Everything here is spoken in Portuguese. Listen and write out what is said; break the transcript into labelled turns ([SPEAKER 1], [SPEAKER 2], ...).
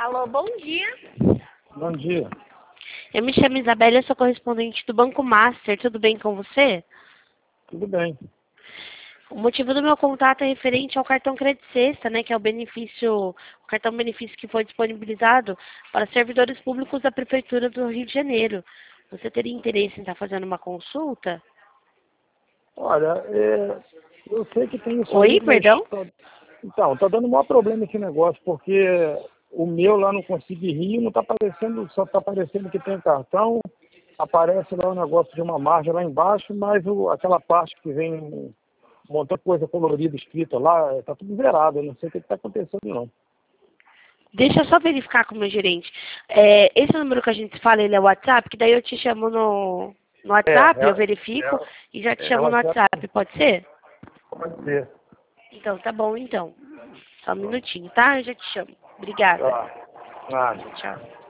[SPEAKER 1] Alô, bom dia.
[SPEAKER 2] Bom dia.
[SPEAKER 1] Eu me chamo Isabela, eu sou correspondente do Banco Master. Tudo bem com você?
[SPEAKER 2] Tudo bem.
[SPEAKER 1] O motivo do meu contato é referente ao cartão Crédito Sexta, né, que é o cartão benefício que foi disponibilizado para servidores públicos da Prefeitura do Rio de Janeiro. Você teria interesse em estar fazendo uma consulta?
[SPEAKER 2] Olha, eu sei que tem isso aí,
[SPEAKER 1] Oi,
[SPEAKER 2] mas
[SPEAKER 1] perdão?
[SPEAKER 2] então, tá dando o maior problema esse negócio, porque o meu lá no Consigo Rio não tá aparecendo, só tá aparecendo que tem cartão, aparece lá o negócio de uma margem lá embaixo, mas aquela parte que vem um montão de coisa colorida escrita lá, tá tudo zerado, eu não sei o que tá acontecendo não.
[SPEAKER 1] Deixa eu só verificar com o meu gerente. Esse número que a gente fala, ele é o WhatsApp, que daí eu te chamo no WhatsApp, eu verifico e já te chamo
[SPEAKER 2] Ela
[SPEAKER 1] no WhatsApp, pode ser?
[SPEAKER 2] pode ser.
[SPEAKER 1] Então, tá bom, então. Só um minutinho, tá? Eu já te chamo. Obrigada.
[SPEAKER 2] Tá. Ah.
[SPEAKER 1] Tchau.